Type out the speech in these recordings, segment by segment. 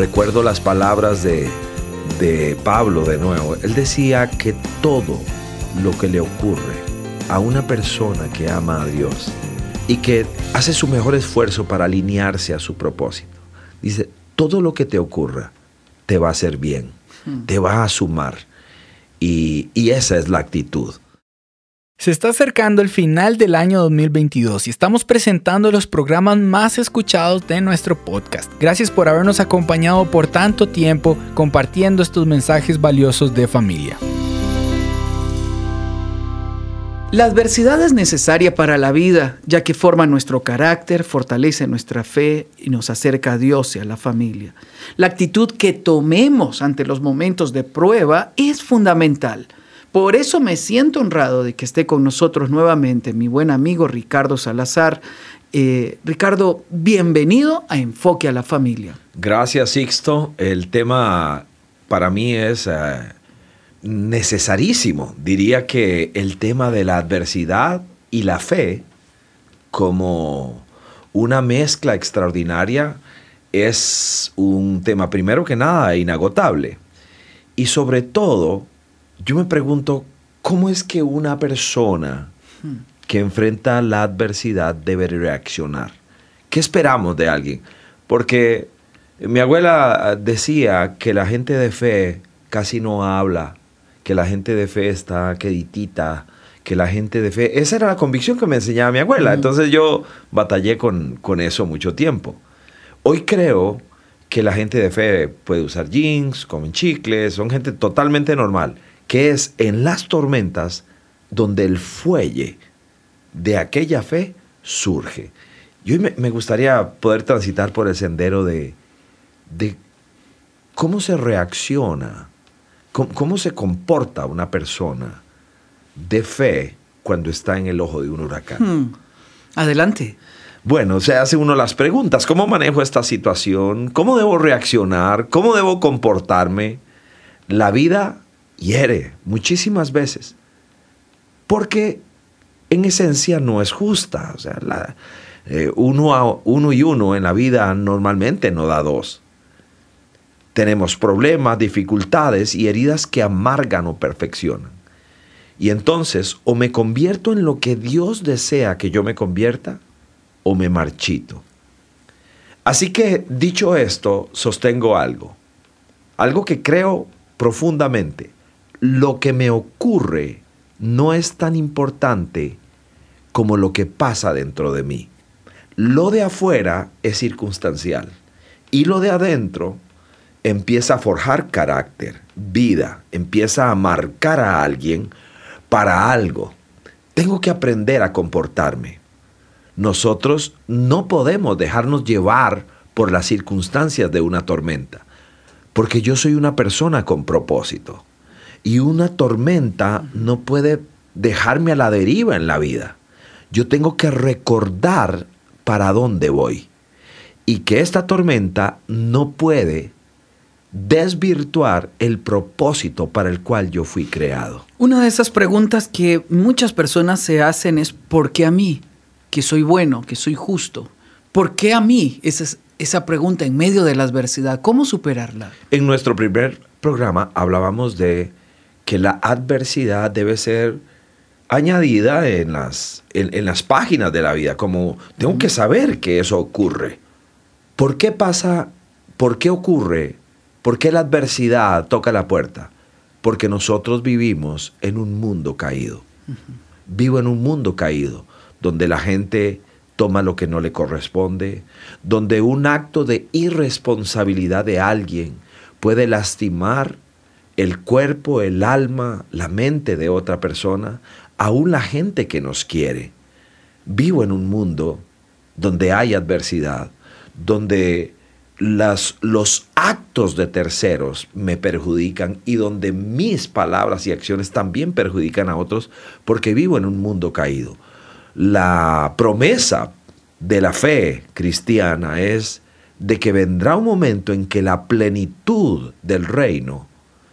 Recuerdo las palabras de Pablo de nuevo. Él decía que todo lo que le ocurre a una persona que ama a Dios y que hace su mejor esfuerzo para alinearse a su propósito, dice, todo lo que te ocurra te va a hacer bien, te va a sumar. Y esa es la actitud. Se está acercando el final del año 2022 y estamos presentando los programas más escuchados de nuestro podcast. Gracias por habernos acompañado por tanto tiempo compartiendo estos mensajes valiosos de familia. La adversidad es necesaria para la vida, ya que forma nuestro carácter, fortalece nuestra fe y nos acerca a Dios y a la familia. La actitud que tomemos ante los momentos de prueba es fundamental. Por eso me siento honrado de que esté con nosotros nuevamente mi buen amigo Ricardo Salazar. Ricardo, bienvenido a Enfoque a la Familia. Gracias, Sixto. El tema para mí es necesarísimo. Diría que el tema de la adversidad y la fe como una mezcla extraordinaria es un tema, primero que nada, inagotable. Y sobre todo, yo me pregunto, ¿cómo es que una persona que enfrenta la adversidad debe reaccionar? ¿Qué esperamos de alguien? Porque mi abuela decía que la gente de fe casi no habla, que la gente de fe está queditita, que la gente de fe... Esa era la convicción que me enseñaba mi abuela. Entonces yo batallé con eso mucho tiempo. Hoy creo que la gente de fe puede usar jeans, comen chicles, son gente totalmente normal, que es en las tormentas donde el fuelle de aquella fe surge. Y hoy me gustaría poder transitar por el sendero de cómo se reacciona, cómo se comporta una persona de fe cuando está en el ojo de un huracán. Adelante. Bueno, se hace uno las preguntas. ¿Cómo manejo esta situación? ¿Cómo debo reaccionar? ¿Cómo debo comportarme? La vida hiere muchísimas veces, porque en esencia no es justa. O sea, uno y uno en la vida normalmente no da dos. Tenemos problemas, dificultades y heridas que amargan o perfeccionan. Y entonces, o me convierto en lo que Dios desea que yo me convierta, o me marchito. Así que, dicho esto, sostengo algo que creo profundamente. Lo que me ocurre no es tan importante como lo que pasa dentro de mí. Lo de afuera es circunstancial y lo de adentro empieza a forjar carácter, vida, empieza a marcar a alguien para algo. Tengo que aprender a comportarme. Nosotros no podemos dejarnos llevar por las circunstancias de una tormenta, porque yo soy una persona con propósito. Y una tormenta no puede dejarme a la deriva en la vida. Yo tengo que recordar para dónde voy. Y que esta tormenta no puede desvirtuar el propósito para el cual yo fui creado. Una de esas preguntas que muchas personas se hacen es ¿por qué a mí? Que soy bueno, que soy justo. ¿Por qué a mí? Esa pregunta en medio de la adversidad. ¿Cómo superarla? En nuestro primer programa hablábamos de que la adversidad debe ser añadida en las páginas de la vida, como tengo que saber que eso ocurre. ¿Por qué pasa? ¿Por qué ocurre? ¿Por qué la adversidad toca la puerta? Porque nosotros vivimos en un mundo caído. Vivo en un mundo caído, donde la gente toma lo que no le corresponde, donde un acto de irresponsabilidad de alguien puede lastimar el cuerpo, el alma, la mente de otra persona, aún la gente que nos quiere. Vivo en un mundo donde hay adversidad, donde los actos de terceros me perjudican y donde mis palabras y acciones también perjudican a otros, porque vivo en un mundo caído. La promesa de la fe cristiana es de que vendrá un momento en que la plenitud del reino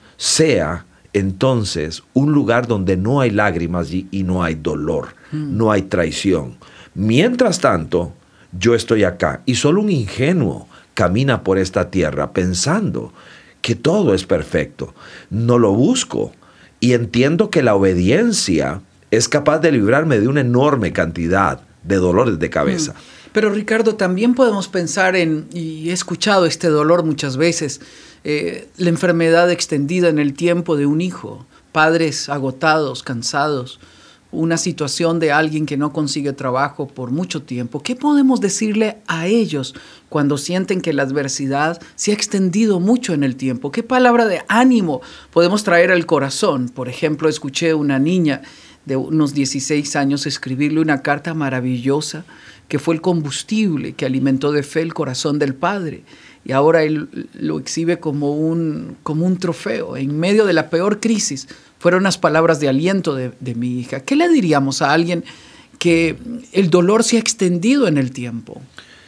sea entonces un lugar donde no hay lágrimas y no hay dolor, no hay traición. Mientras tanto, yo estoy acá y solo un ingenuo camina por esta tierra pensando que todo es perfecto. No lo busco y entiendo que la obediencia es capaz de librarme de una enorme cantidad de dolores de cabeza. Pero Ricardo, también podemos pensar y he escuchado este dolor muchas veces, la enfermedad extendida en el tiempo de un hijo, padres agotados, cansados, una situación de alguien que no consigue trabajo por mucho tiempo. ¿Qué podemos decirle a ellos cuando sienten que la adversidad se ha extendido mucho en el tiempo? ¿Qué palabra de ánimo podemos traer al corazón? Por ejemplo, escuché a una niña de unos 16 años escribirle una carta maravillosa que fue el combustible que alimentó de fe el corazón del padre. Y ahora él lo exhibe como un trofeo. En medio de la peor crisis fueron unas palabras de aliento de mi hija. ¿Qué le diríamos a alguien que el dolor se ha extendido en el tiempo?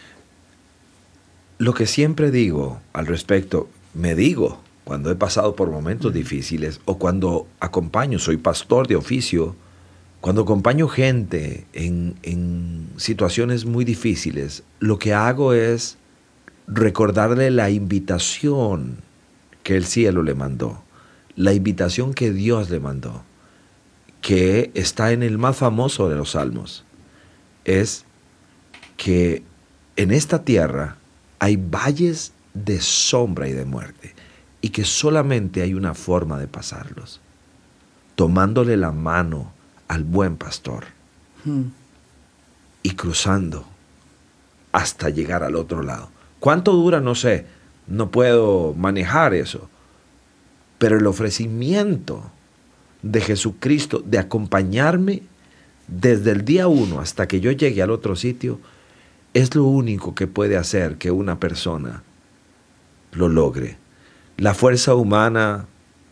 Lo que siempre digo al respecto, me digo cuando he pasado por momentos difíciles o cuando acompaño, soy pastor de oficio, cuando acompaño gente en situaciones muy difíciles, lo que hago es recordarle la invitación que el cielo le mandó, la invitación que Dios le mandó, que está en el más famoso de los salmos, es que en esta tierra hay valles de sombra y de muerte, y que solamente hay una forma de pasarlos, tomándole la mano al buen pastor y cruzando hasta llegar al otro lado. ¿Cuánto dura? No sé, no puedo manejar eso, pero el ofrecimiento de Jesucristo de acompañarme desde el día 1 hasta que yo llegue al otro sitio es lo único que puede hacer que una persona lo logre. La fuerza humana,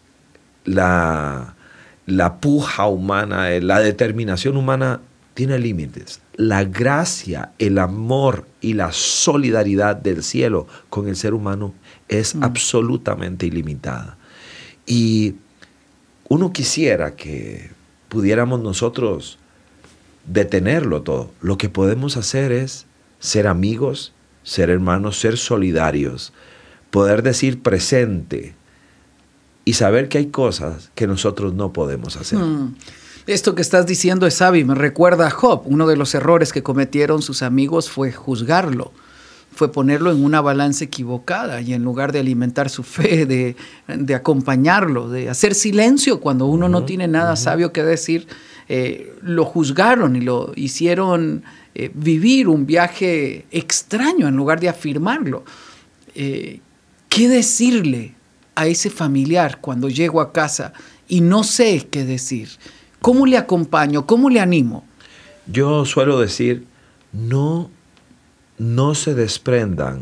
la puja humana, la determinación humana tiene límites. La gracia, el amor y la solidaridad del cielo con el ser humano es absolutamente ilimitada. Y uno quisiera que pudiéramos nosotros detenerlo todo. Lo que podemos hacer es ser amigos, ser hermanos, ser solidarios, poder decir presente y saber que hay cosas que nosotros no podemos hacer. Esto que estás diciendo es sabio, me recuerda a Job. Uno de los errores que cometieron sus amigos fue juzgarlo, fue ponerlo en una balanza equivocada y en lugar de alimentar su fe, de acompañarlo, de hacer silencio cuando uno no tiene nada sabio que decir, lo juzgaron y lo hicieron vivir un viaje extraño en lugar de afirmarlo. ¿Qué decirle a ese familiar cuando llego a casa y no sé qué decir? ¿Cómo le acompaño? ¿Cómo le animo? Yo suelo decir, no se desprenda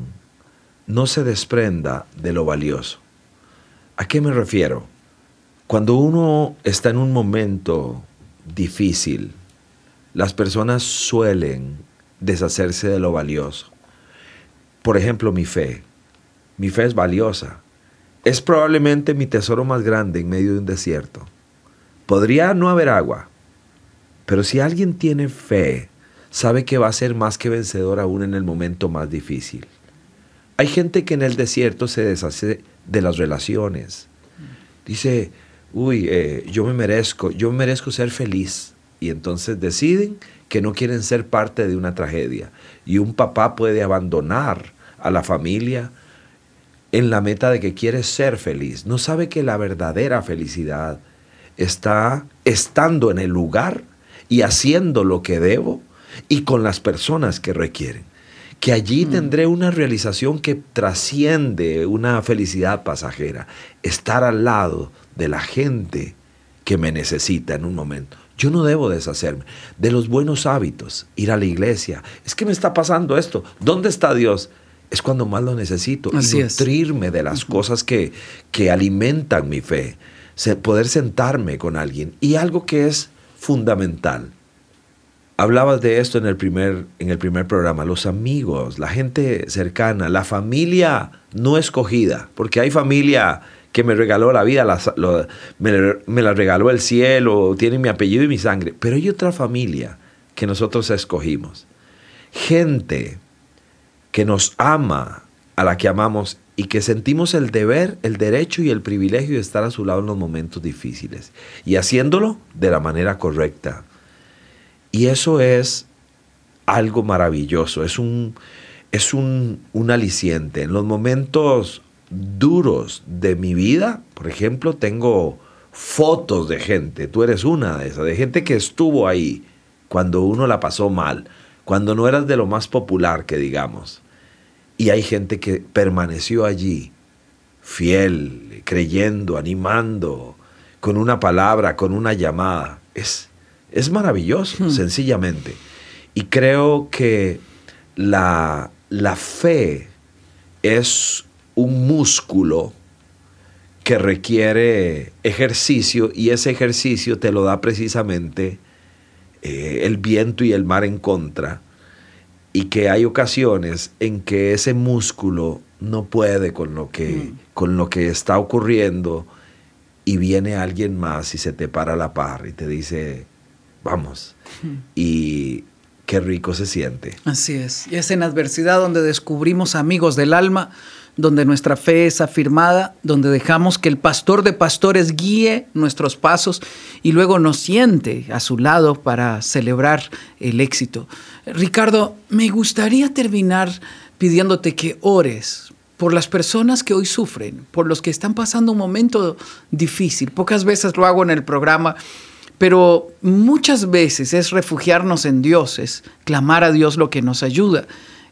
de lo valioso. ¿A qué me refiero? Cuando uno está en un momento difícil, las personas suelen deshacerse de lo valioso. Por ejemplo, mi fe. Mi fe es valiosa. Es probablemente mi tesoro más grande en medio de un desierto. Podría no haber agua, pero si alguien tiene fe, sabe que va a ser más que vencedor aún en el momento más difícil. Hay gente que en el desierto se deshace de las relaciones. Dice, yo me merezco ser feliz. Y entonces deciden que no quieren ser parte de una tragedia. Y un papá puede abandonar a la familia en la meta de que quiere ser feliz. No sabe que la verdadera felicidad está estando en el lugar y haciendo lo que debo y con las personas que requieren. Que allí tendré una realización que trasciende una felicidad pasajera. Estar al lado de la gente que me necesita en un momento. Yo no debo deshacerme de los buenos hábitos, ir a la iglesia. Es que me está pasando esto. ¿Dónde está Dios? Es cuando más lo necesito. Así y nutrirme de las cosas que alimentan mi fe. Poder sentarme con alguien. Y algo que es fundamental. Hablabas de esto en el primer programa. Los amigos, la gente cercana, la familia no escogida. Porque hay familia que me regaló la vida, me la regaló el cielo, tiene mi apellido y mi sangre. Pero hay otra familia que nosotros escogimos. Gente que nos ama a la que amamos y que sentimos el deber, el derecho y el privilegio de estar a su lado en los momentos difíciles y haciéndolo de la manera correcta. Y eso es algo maravilloso, es un aliciente. En los momentos duros de mi vida, por ejemplo, tengo fotos de gente, tú eres una de esas, de gente que estuvo ahí cuando uno la pasó mal, cuando no eras de lo más popular que digamos. Y hay gente que permaneció allí, fiel, creyendo, animando, con una palabra, con una llamada. Es maravilloso, sencillamente. Y creo que la fe es un músculo que requiere ejercicio, y ese ejercicio te lo da precisamente el viento y el mar en contra. Y que hay ocasiones en que ese músculo no puede con lo que está ocurriendo, y viene alguien más y se te para a la par y te dice, vamos. Y qué rico se siente. Así es. Y es en adversidad donde descubrimos amigos del alma, donde nuestra fe es afirmada, donde dejamos que el pastor de pastores guíe nuestros pasos y luego nos siente a su lado para celebrar el éxito. Ricardo, me gustaría terminar pidiéndote que ores por las personas que hoy sufren, por los que están pasando un momento difícil. Pocas veces lo hago en el programa, pero muchas veces es refugiarnos en Dios, es clamar a Dios lo que nos ayuda.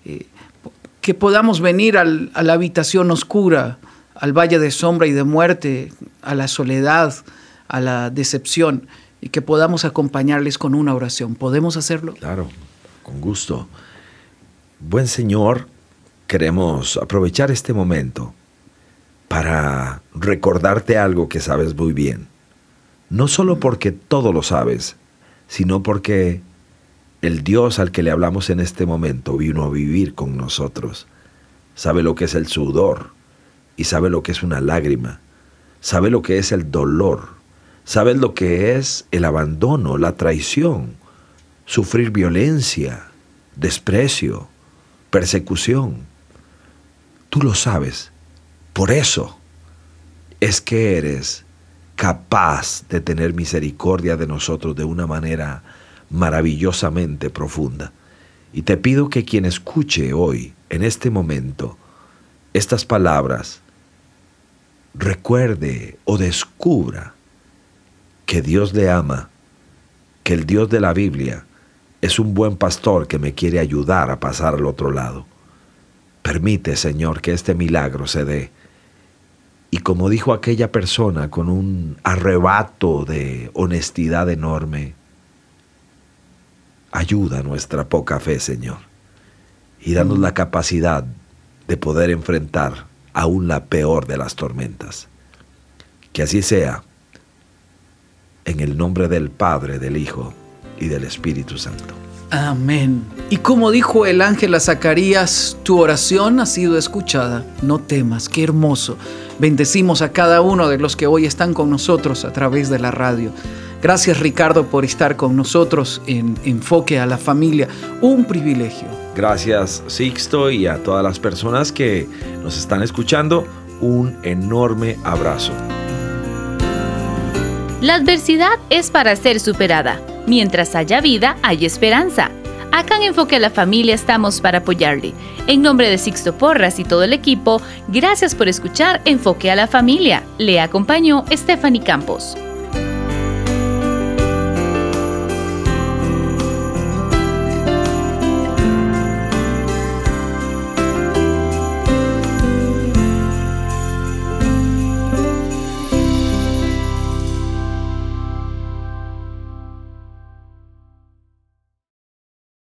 Que podamos venir a la habitación oscura, al valle de sombra y de muerte, a la soledad, a la decepción, y que podamos acompañarles con una oración. ¿Podemos hacerlo? Claro, con gusto. Buen Señor, queremos aprovechar este momento para recordarte algo que sabes muy bien. No solo porque todo lo sabes, sino porque el Dios al que le hablamos en este momento vino a vivir con nosotros. Sabe lo que es el sudor y sabe lo que es una lágrima. Sabe lo que es el dolor. Sabe lo que es el abandono, la traición, sufrir violencia, desprecio, persecución. Tú lo sabes. Por eso es que eres capaz de tener misericordia de nosotros de una manera maravillosamente profunda. Y te pido que quien escuche hoy, en este momento, estas palabras, recuerde o descubra que Dios le ama, que el Dios de la Biblia es un buen pastor que me quiere ayudar a pasar al otro lado. Permite, Señor, que este milagro se dé. Y como dijo aquella persona con un arrebato de honestidad enorme, ayuda a nuestra poca fe, Señor, y danos la capacidad de poder enfrentar aún la peor de las tormentas. Que así sea, en el nombre del Padre, del Hijo y del Espíritu Santo. Amén. Y como dijo el ángel a Zacarías, tu oración ha sido escuchada. No temas, qué hermoso. Bendecimos a cada uno de los que hoy están con nosotros a través de la radio. Gracias, Ricardo, por estar con nosotros en Enfoque a la Familia. Un privilegio. Gracias, Sixto, y a todas las personas que nos están escuchando, un enorme abrazo. La adversidad es para ser superada. Mientras haya vida, hay esperanza. Acá en Enfoque a la Familia estamos para apoyarle. En nombre de Sixto Porras y todo el equipo, gracias por escuchar Enfoque a la Familia. Le acompañó Stephanie Campos.